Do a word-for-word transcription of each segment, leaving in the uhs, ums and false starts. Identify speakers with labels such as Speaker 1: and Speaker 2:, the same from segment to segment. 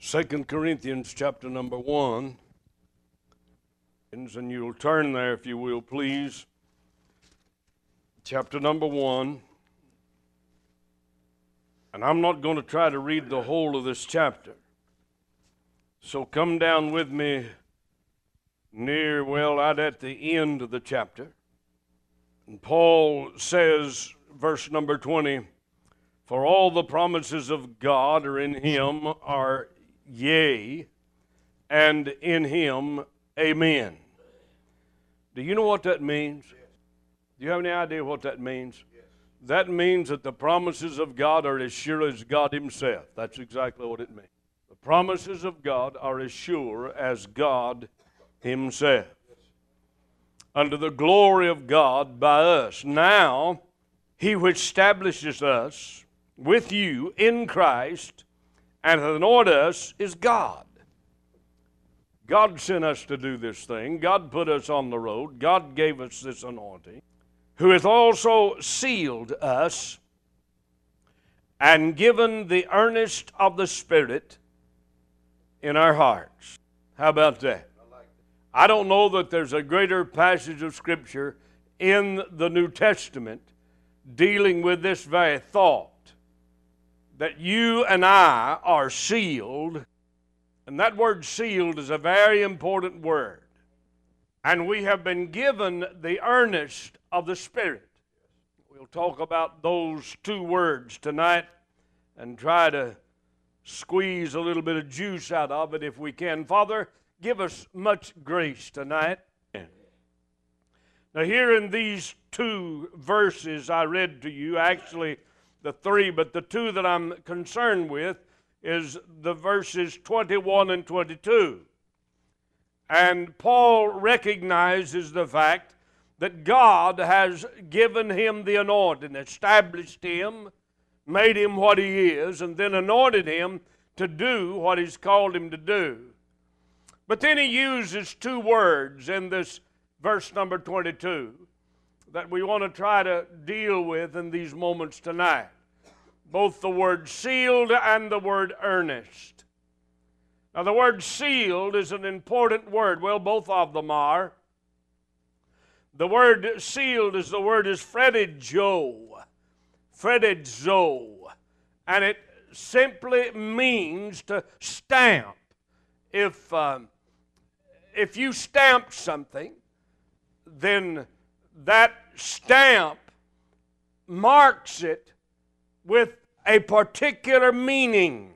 Speaker 1: Second Corinthians chapter number one. And you'll turn there if you will, please. Chapter number one. And I'm not going to try to read the whole of this chapter. So come down with me near, well, right at the end of the chapter. And Paul says, verse number twenty, for all the promises of God are in him, are yea, and in him, amen. Do you know what that means? Yes. Do you have any idea what that means? Yes. That means that the promises of God are as sure as God himself. That's exactly what it means. The promises of God are as sure as God himself. Yes. Under the glory of God by us. Now, he which establishes us with you in Christ and hath anointed us is God. God sent us to do this thing. God put us on the road. God gave us this anointing, who hath also sealed us and given the earnest of the Spirit in our hearts. How about that? I like that. I don't know that there's a greater passage of Scripture in the New Testament dealing with this very thought, that you and I are sealed. And that word sealed is a very important word. And we have been given the earnest of the Spirit. We'll talk about those two words tonight and try to squeeze a little bit of juice out of it if we can. Father, give us much grace tonight. Now here in these two verses I read to you, actually the three, but the two that I'm concerned with is the verses twenty-one and twenty-two. And Paul recognizes the fact that God has given him the anointing, established him, made him what he is, and then anointed him to do what he's called him to do. But then he uses two words in this verse number twenty-two that we want to try to deal with in these moments tonight. Both the word sealed and the word earnest. Now the word sealed is an important word. Well, both of them are. The word sealed is the word is phredezo. Phredezo. And it simply means to stamp. If, um, if you stamp something, then that stamp marks it with a particular meaning.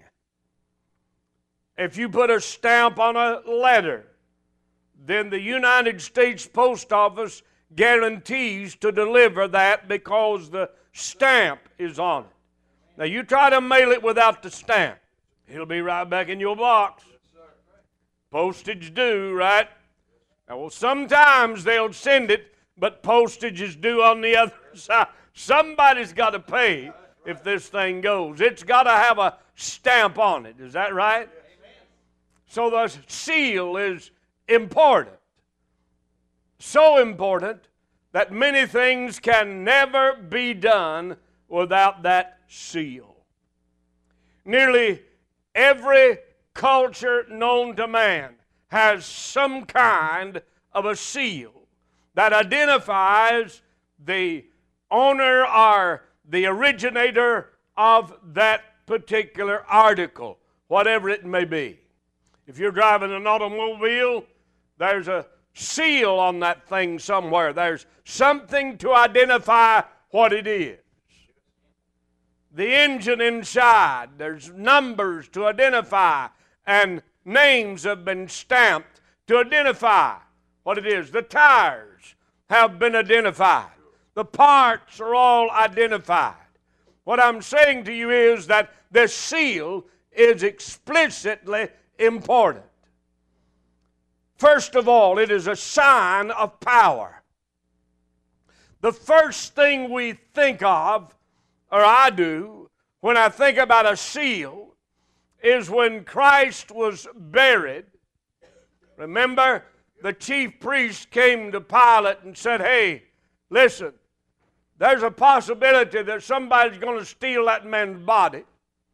Speaker 1: If you put a stamp on a letter, then the United States Post Office guarantees to deliver that because the stamp is on it. Now you try to mail it without the stamp, it'll be right back in your box. Postage due, right? Now, well, sometimes they'll send it, but postage is due on the other side. Somebody's got to pay. If this thing goes, it's got to have a stamp on it. Is that right? Amen. So the seal is important. So important that many things can never be done without that seal. Nearly every culture known to man has some kind of a seal that identifies the owner or the originator of that particular article, whatever it may be. If you're driving an automobile, there's a seal on that thing somewhere. There's something to identify what it is. The engine inside, there's numbers to identify, and names have been stamped to identify what it is. The tires have been identified. The parts are all identified. What I'm saying to you is that this seal is explicitly important. First of all, it is a sign of power. The first thing we think of, or I do, when I think about a seal, is when Christ was buried. Remember, the chief priest came to Pilate and said, hey, listen, there's a possibility that somebody's going to steal that man's body.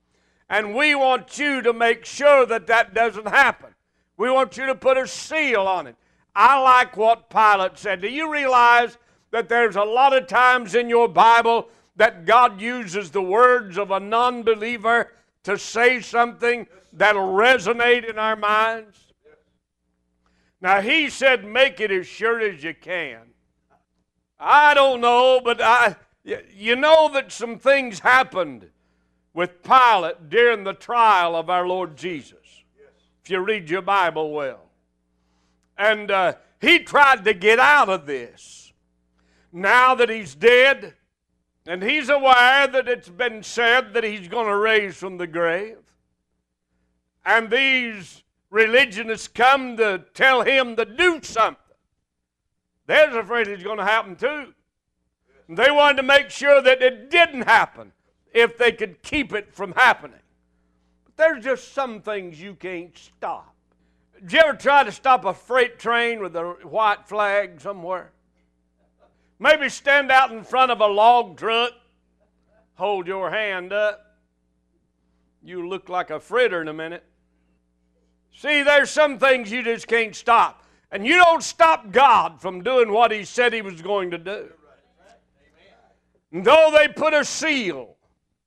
Speaker 1: And we want you to make sure that that doesn't happen. We want you to put a seal on it. I like what Pilate said. Do you realize that there's a lot of times in your Bible that God uses the words of a non-believer to say something that'll resonate in our minds? Now, he said, make it as sure as you can. I don't know, but I, you know that some things happened with Pilate during the trial of our Lord Jesus, if you read your Bible well. And uh, he tried to get out of this. Now that he's dead, and he's aware that it's been said that he's going to raise from the grave, and these religionists come to tell him to do something, they're afraid it's going to happen too. And they wanted to make sure that it didn't happen if they could keep it from happening. But there's just some things you can't stop. Did you ever try to stop a freight train with a white flag somewhere? Maybe stand out in front of a log truck, hold your hand up. You look like a fritter in a minute. See, there's some things you just can't stop. And you don't stop God from doing what He said He was going to do. And though they put a seal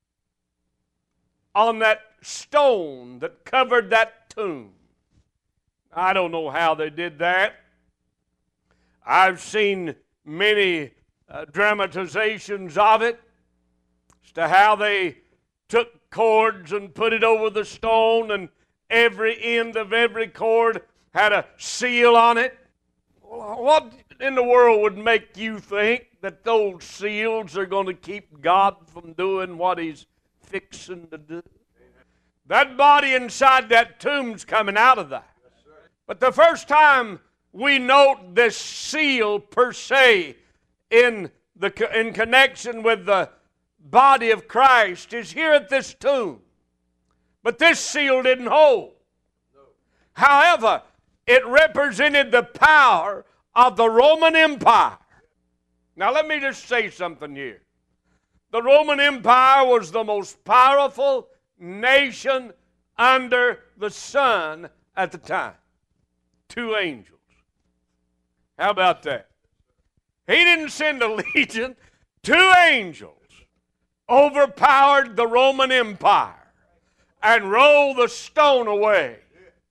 Speaker 1: on that stone that covered that tomb, I don't know how they did that. I've seen many uh, dramatizations of it as to how they took cords and put it over the stone, and every end of every cord had a seal on it. What in the world would make you think that those seals are going to keep God from doing what He's fixing to do? That body inside that tomb's coming out of that. But the first time we note this seal per se in, the, in connection with the body of Christ is here at this tomb. But this seal didn't hold. However, it represented the power of the Roman Empire. Now let me just say something here. The Roman Empire was the most powerful nation under the sun at the time. Two angels. How about that? He didn't send a legion. Two angels overpowered the Roman Empire and rolled the stone away.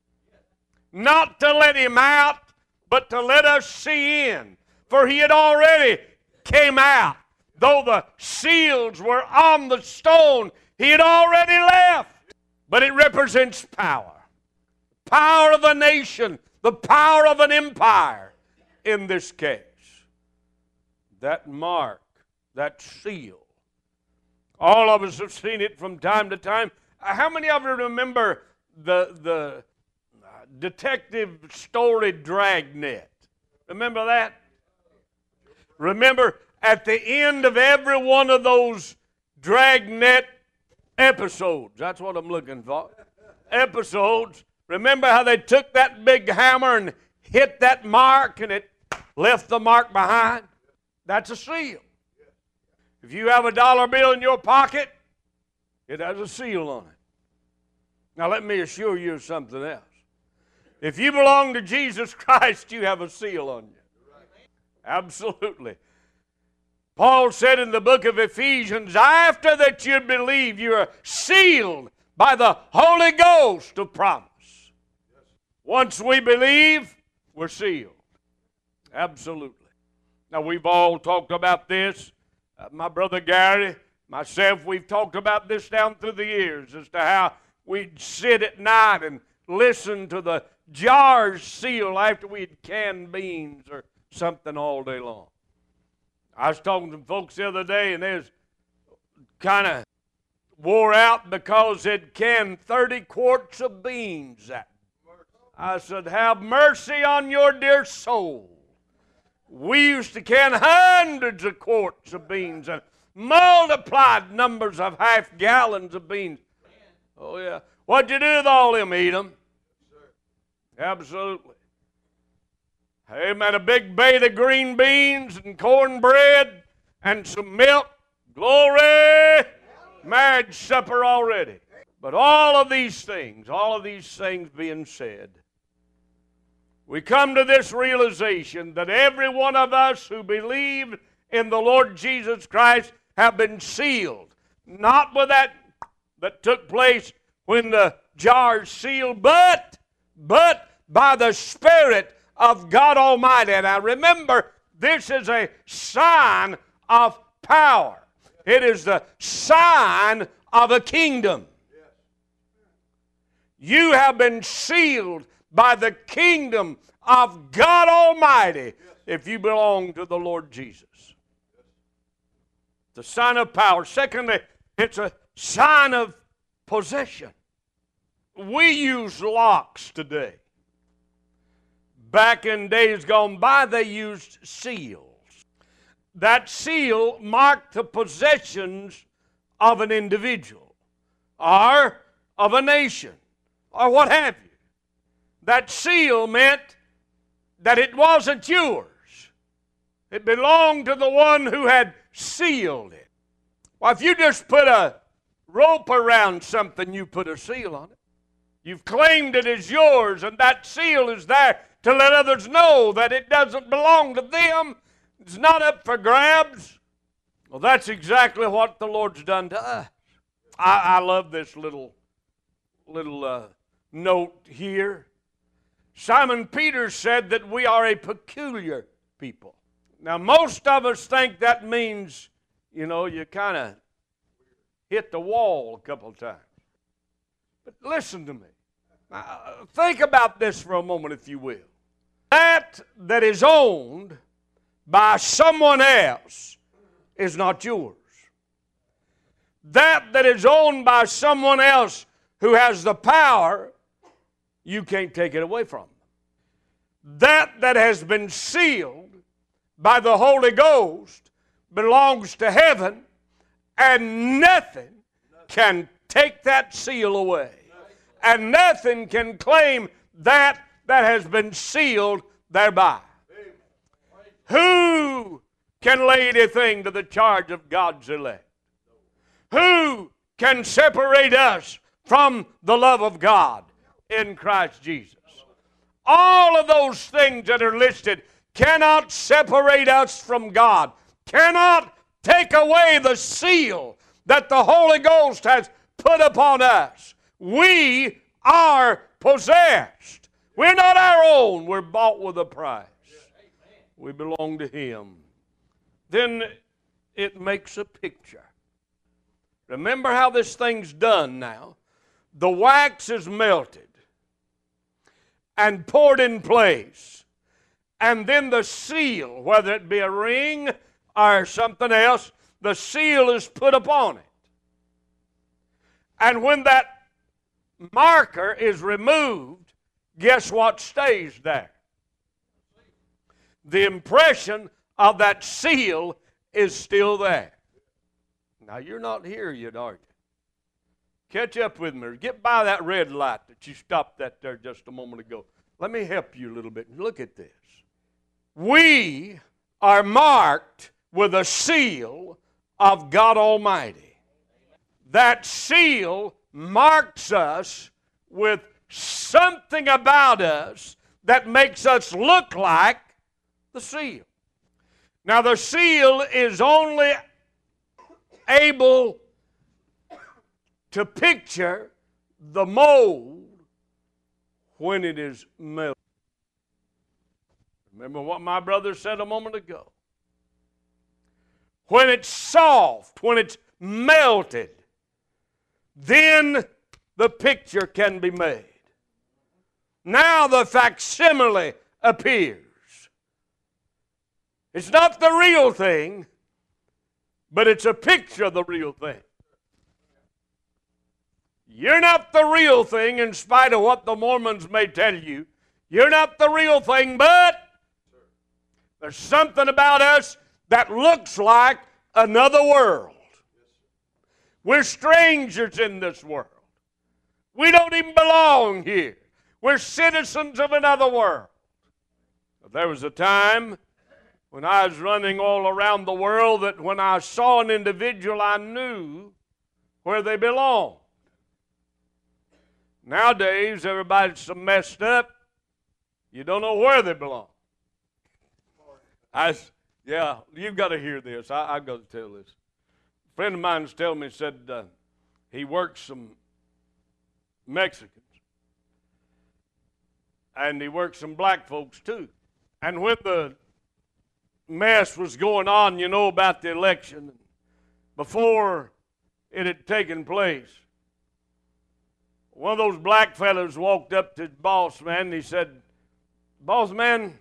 Speaker 1: Not to let him out, but to let us see in. For he had already came out. Though the seals were on the stone, he had already left. But it represents power. Power of a nation. The power of an empire in this case. That mark, that seal. All of us have seen it from time to time. How many of you remember the, the detective story Dragnet? Remember that? Remember at the end of every one of those Dragnet episodes, that's what I'm looking for, episodes, remember how they took that big hammer and hit that mark and it left the mark behind? That's a seal. If you have a dollar bill in your pocket, it has a seal on it. Now let me assure you of something else. If you belong to Jesus Christ, you have a seal on you. Absolutely. Paul said in the book of Ephesians, after that you believe, you are sealed by the Holy Ghost of promise. Once we believe, we're sealed. Absolutely. Now we've all talked about this. Uh, my brother Gary, myself, we've talked about this down through the years as to how we'd sit at night and listen to the jars seal after we'd canned beans or something all day long. I was talking to folks the other day, and they was kind of wore out because they'd canned thirty quarts of beans that I said, have mercy on your dear soul. We used to can hundreds of quarts of beans and multiplied numbers of half gallons of beans. Oh, yeah. What'd you do with all them? Eat them? Absolutely. Amen. A big bait of green beans and cornbread and some milk. Glory. Marriage supper already. But all of these things, all of these things being said, we come to this realization that every one of us who believe in the Lord Jesus Christ have been sealed. Not with that that took place when the jars sealed, but, but by the Spirit of God Almighty. And I remember, this is a sign of power. It is the sign of a kingdom. You have been sealed by the kingdom of God Almighty if you belong to the Lord Jesus. It's a sign of power. Secondly, it's a sign of possession. We use locks today. Back in days gone by, they used seals. That seal marked the possessions of an individual or of a nation or what have you. That seal meant that it wasn't yours. It belonged to the one who had sealed it. Well, if you just put a rope around something, you put a seal on it. You've claimed it as yours, and that seal is there to let others know that it doesn't belong to them. It's not up for grabs. Well, that's exactly what the Lord's done to us. I, I love this little, little uh, note here. Simon Peter said that we are a peculiar people. Now, most of us think that means, you know, you kind of hit the wall a couple of times. But listen to me. Now, think about this for a moment, if you will. That that is owned by someone else is not yours. That that is owned by someone else who has the power, you can't take it away from them. That that has been sealed by the Holy Ghost belongs to heaven, and nothing can take that seal away. And nothing can claim that that has been sealed thereby. Who can lay anything to the charge of God's elect? Who can separate us from the love of God in Christ Jesus? All of those things that are listed cannot separate us from God, cannot take away the seal that the Holy Ghost has put upon us. We are possessed. We're not our own. We're bought with a price. We belong to Him. Then it makes a picture. Remember how this thing's done now. The wax is melted and poured in place. And then the seal, whether it be a ring or something else, the seal is put upon it. And when that marker is removed, guess what stays there? The impression of that seal is still there. Now, you're not here yet, are you? Catch up with me. Get by that red light that you stopped that there just a moment ago. Let me help you a little bit. Look at this. We are marked with a seal of God Almighty. That seal marks us with something about us that makes us look like the seal. Now, the seal is only able to picture the mold when it is melted. Remember what my brother said a moment ago. When it's soft, when it's melted, then the picture can be made. Now the facsimile appears. It's not the real thing, but it's a picture of the real thing. You're not the real thing in spite of what the Mormons may tell you. You're not the real thing, but there's something about us that looks like another world. We're strangers in this world. We don't even belong here. We're citizens of another world. There was a time when I was running all around the world that when I saw an individual, I knew where they belonged. Nowadays, everybody's so messed up, you don't know where they belong. I, yeah, you've got to hear this. I, I've got to tell this. A friend of mine was telling me, said uh, he works some Mexicans. And he works some black folks too. And when the mess was going on, you know, about the election, before it had taken place, one of those black fellows walked up to his boss man and he said, "Boss man,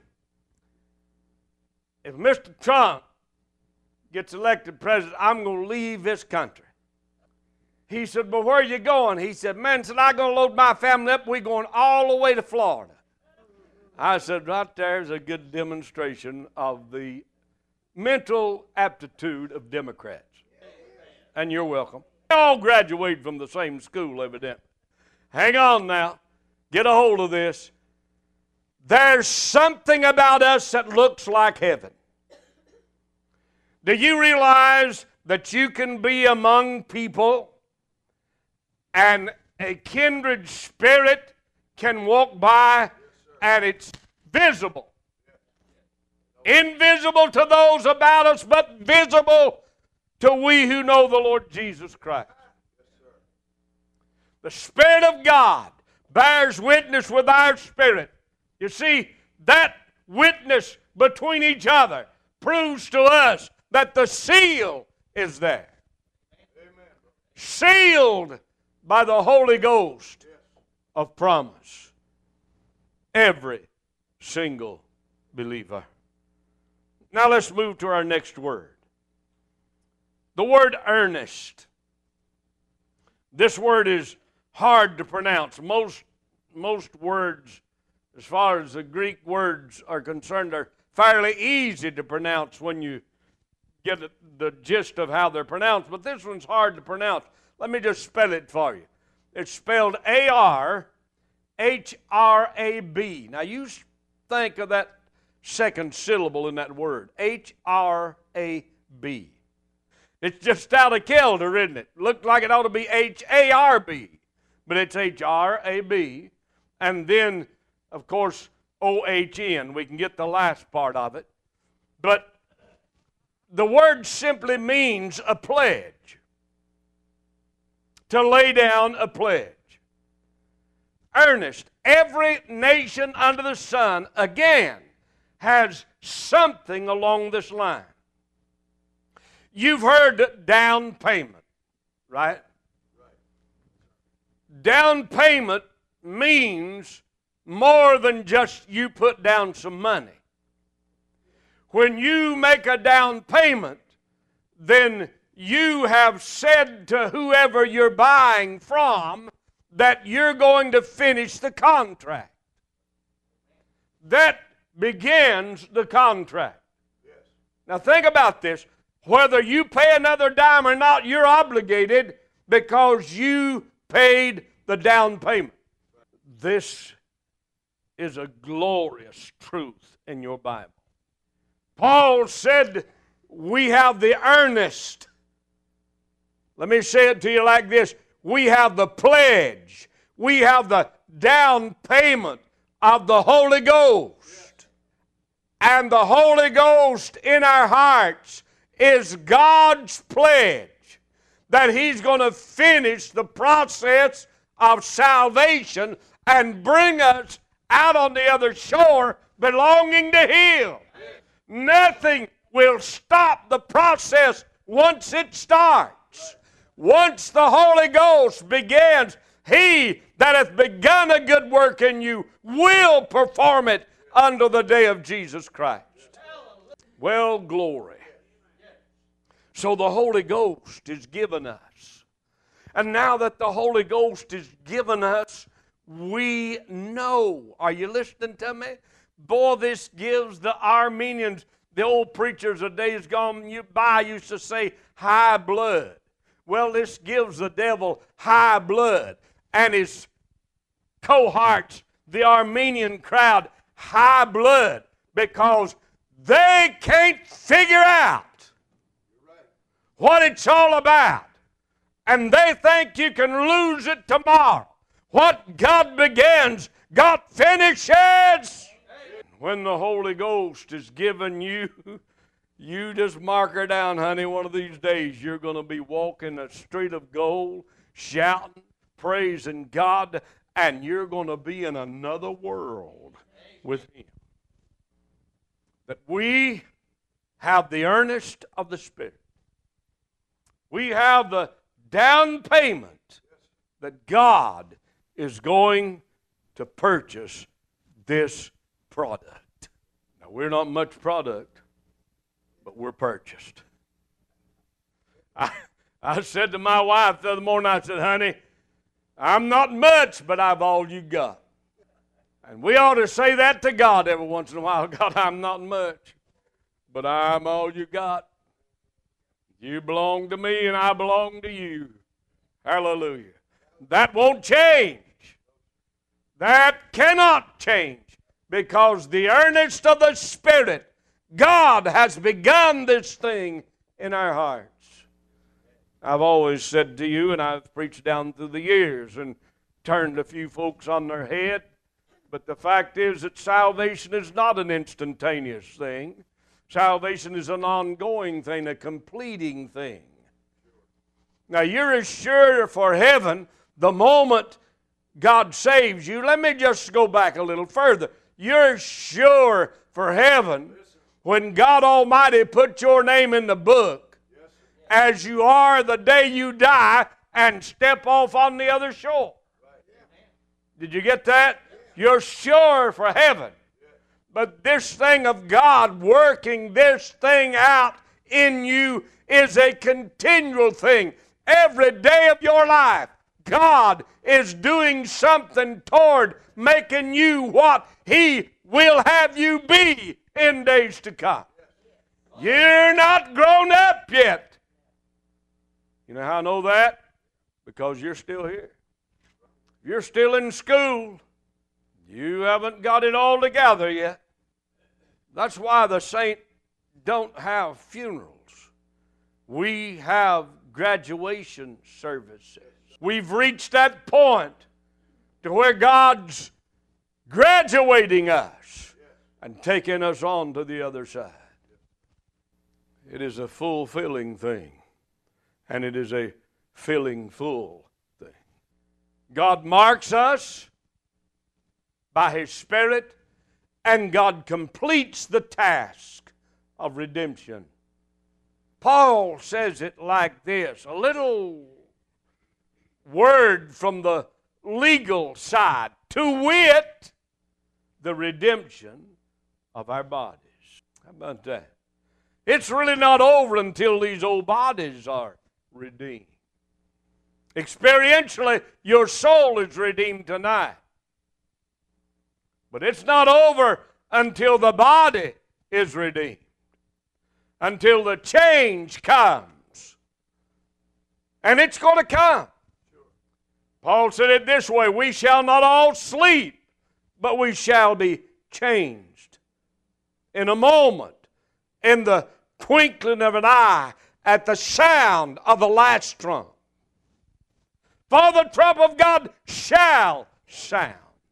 Speaker 1: if Mister Trump gets elected president, I'm going to leave this country." He said, "But where are you going?" He said, "Man, said I'm going to load my family up. We're going all the way to Florida." I said, right there's a good demonstration of the mental aptitude of Democrats. And you're welcome. They all graduate from the same school, evidently. Hang on now. Get a hold of this. There's something about us that looks like heaven. Do you realize that you can be among people and a kindred spirit can walk by and it's visible? Invisible to those about us, but visible to we who know the Lord Jesus Christ. The Spirit of God bears witness with our spirit. You see, that witness between each other proves to us that the seal is there. Amen. Sealed by the Holy Ghost of promise. Every single believer. Now let's move to our next word. The word earnest. This word is hard to pronounce. Most, most words, as far as the Greek words are concerned, are fairly easy to pronounce when you get the gist of how they're pronounced. But this one's hard to pronounce. Let me just spell it for you. It's spelled A R H R A B. Now you think of that second syllable in that word. H R A B. It's just out of kilter, isn't it? Looked like it ought to be H A R B. But it's H R A B. And then, of course, O H N. We can get the last part of it. But the word simply means a pledge. To lay down a pledge. Earnest. Every nation under the sun, again, has something along this line. You've heard down payment, right? Right. Down payment means more than just you put down some money. When you make a down payment, then you have said to whoever you're buying from that you're going to finish the contract. That begins the contract. Yes. Now think about this. Whether you pay another dime or not, you're obligated because you paid the down payment. This is a glorious truth in your Bible. Paul said we have the earnest. Let me say it to you like this. We have the pledge. We have the down payment of the Holy Ghost. And the Holy Ghost in our hearts is God's pledge that He's going to finish the process of salvation and bring us out on the other shore belonging to Him. Nothing will stop the process once it starts. Once the Holy Ghost begins, He that hath begun a good work in you will perform it unto the day of Jesus Christ. Well, glory. So the Holy Ghost is given us. And now that the Holy Ghost is given us, we know. Are you listening to me? Boy, this gives the Armenians, the old preachers of days gone by used to say high blood. Well, this gives the devil high blood. And his cohorts, the Armenian crowd, high blood. Because they can't figure out what it's all about. And they think you can lose it tomorrow. What God begins, God finishes. When the Holy Ghost is given you, you just mark her down, honey. One of these days you're going to be walking a street of gold, shouting, praising God, and you're going to be in another world with Him. That we have the earnest of the Spirit. We have the down payment that God is going to purchase this product. Now, we're not much product, but we're purchased. I, I said to my wife the other morning, I said, honey, I'm not much, but I've all you got. And we ought to say that to God every once in a while. God, I'm not much, but I'm all you got. You belong to me and I belong to you. Hallelujah. That won't change. That cannot change. Because the earnest of the Spirit, God has begun this thing in our hearts. I've always said to you, and I've preached down through the years and turned a few folks on their head, but the fact is that salvation is not an instantaneous thing. Salvation is an ongoing thing, a completing thing. Now, you're as sure for heaven the moment God saves you. Let me just go back a little further. You're sure for heaven when God Almighty put your name in the book as you are the day you die and step off on the other shore. Did you get that? You're sure for heaven. But this thing of God working this thing out in you is a continual thing. Every day of your life, God is doing something toward making you what He will have you be in days to come. You're not grown up yet. You know how I know that? Because you're still here. You're still in school. You haven't got it all together yet. That's why the saints don't have funerals. We have graduation services. We've reached that point to where God's graduating us and taking us on to the other side. It is a fulfilling thing, and it is a filling full thing. God marks us by His Spirit, and God completes the task of redemption. Paul says it like this, a little word from the legal side, to wit, the redemption of our bodies. How about that? It's really not over until these old bodies are redeemed. Experientially, your soul is redeemed tonight. But it's not over until the body is redeemed. Until the change comes. And it's going to come. Paul said it this way, we shall not all sleep, but we shall be changed. In a moment, in the twinkling of an eye, at the sound of the last trump. For the trump of God shall sound.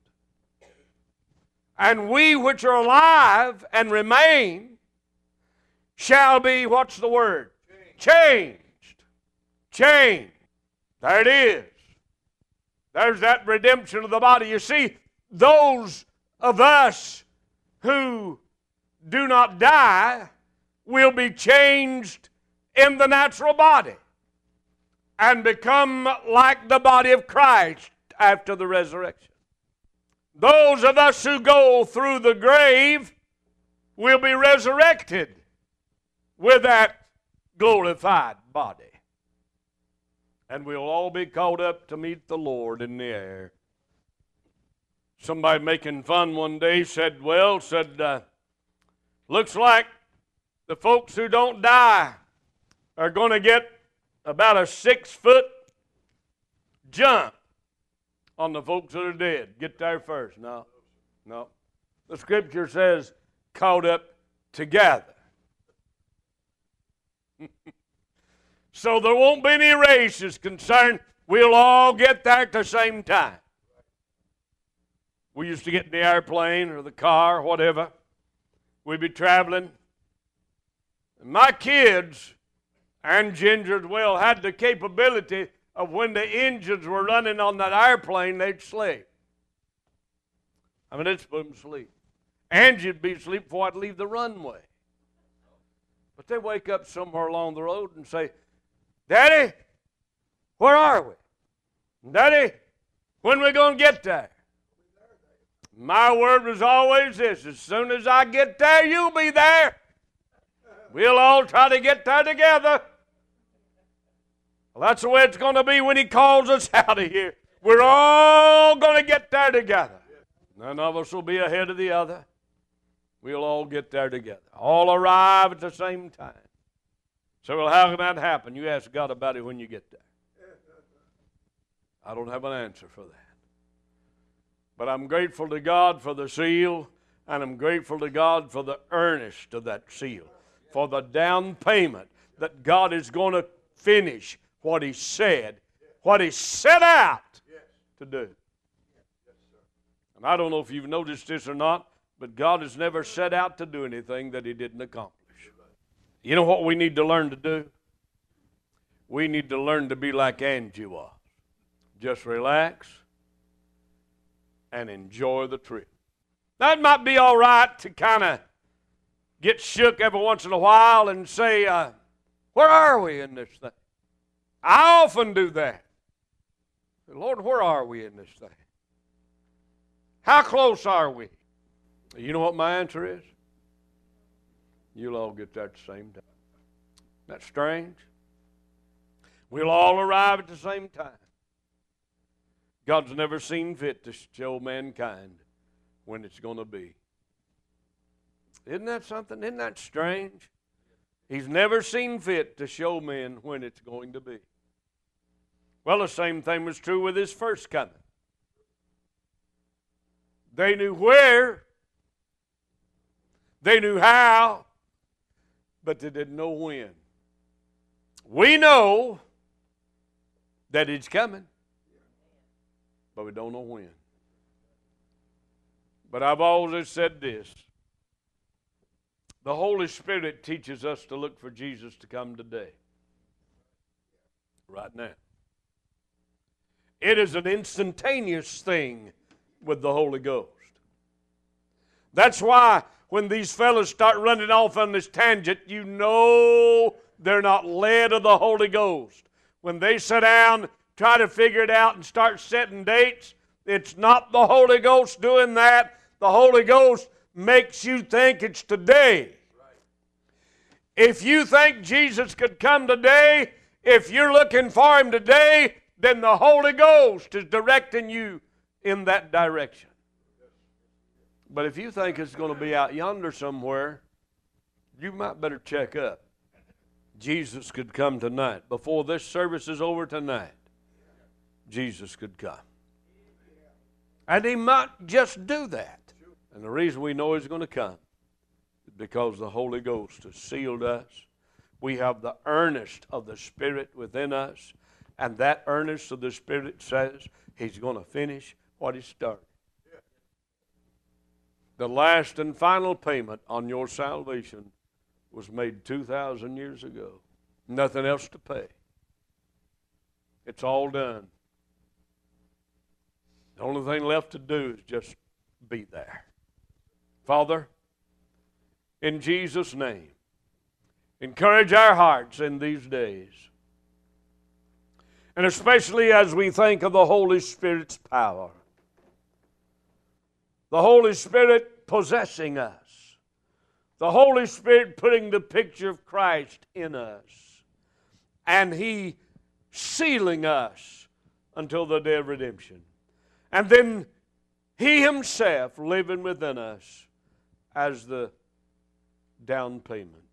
Speaker 1: And we which are alive and remain shall be, what's the word? Changed. Changed. There it is. There's that redemption of the body. You see, those of us who do not die will be changed in the natural body and become like the body of Christ after the resurrection. Those of us who go through the grave will be resurrected with that glorified body. And we'll all be caught up to meet the Lord in the air. Somebody making fun one day said, well, said, uh, looks like the folks who don't die are going to get about a six-foot jump on the folks that are dead. Get there first. No, no. The Scripture says, caught up together. So there won't be any races concerned. We'll all get there at the same time. We used to get in the airplane or the car, whatever. We'd be traveling. And my kids, and Ginger as well, had the capability of when the engines were running on that airplane, they'd sleep. I mean, they'd put them to sleep. Angie'd be asleep before I'd leave the runway. But they wake up somewhere along the road and say, Daddy, where are we? Daddy, when are we going to get there? My word was always this: as soon as I get there, you'll be there. We'll all try to get there together. Well, that's the way it's going to be when He calls us out of here. We're all going to get there together. None of us will be ahead of the other. We'll all get there together. All arrive at the same time. So, well, how can that happen? You ask God about it when you get there. I don't have an answer for that. But I'm grateful to God for the seal, and I'm grateful to God for the earnest of that seal, for the down payment that God is going to finish what He said, what He set out to do. And I don't know if you've noticed this or not, but God has never set out to do anything that He didn't accomplish. You know what we need to learn to do? We need to learn to be like Angie was. Just relax and enjoy the trip. Now, it might be all right to kind of get shook every once in a while and say, uh, where are we in this thing? I often do that. Lord, where are we in this thing? How close are we? You know what my answer is? You'll all get there at the same time. That's strange. We'll all arrive at the same time. God's never seen fit to show mankind when it's going to be. Isn't that something? Isn't that strange? He's never seen fit to show men when it's going to be. Well, the same thing was true with His first coming. They knew where, they knew how, but they didn't know when. We know that He's coming, but we don't know when. But I've always said this: the Holy Spirit teaches us to look for Jesus to come today, right now. It is an instantaneous thing with the Holy Ghost. That's why when these fellows start running off on this tangent, you know they're not led of the Holy Ghost. When they sit down, try to figure it out and start setting dates, it's not the Holy Ghost doing that. The Holy Ghost makes you think it's today. If you think Jesus could come today, if you're looking for Him today, then the Holy Ghost is directing you in that direction. But if you think it's going to be out yonder somewhere, you might better check up. Jesus could come tonight. Before this service is over tonight, Jesus could come. And He might just do that. And the reason we know He's going to come is because the Holy Ghost has sealed us. We have the earnest of the Spirit within us. And that earnest of the Spirit says He's going to finish what He started. The last and final payment on your salvation was made two thousand years ago. Nothing else to pay. It's all done. The only thing left to do is just be there. Father, in Jesus' name, encourage our hearts in these days. And especially as we think of the Holy Spirit's power. The Holy Spirit possessing us. The Holy Spirit putting the picture of Christ in us. And He sealing us until the day of redemption. And then He Himself living within us as the down payment.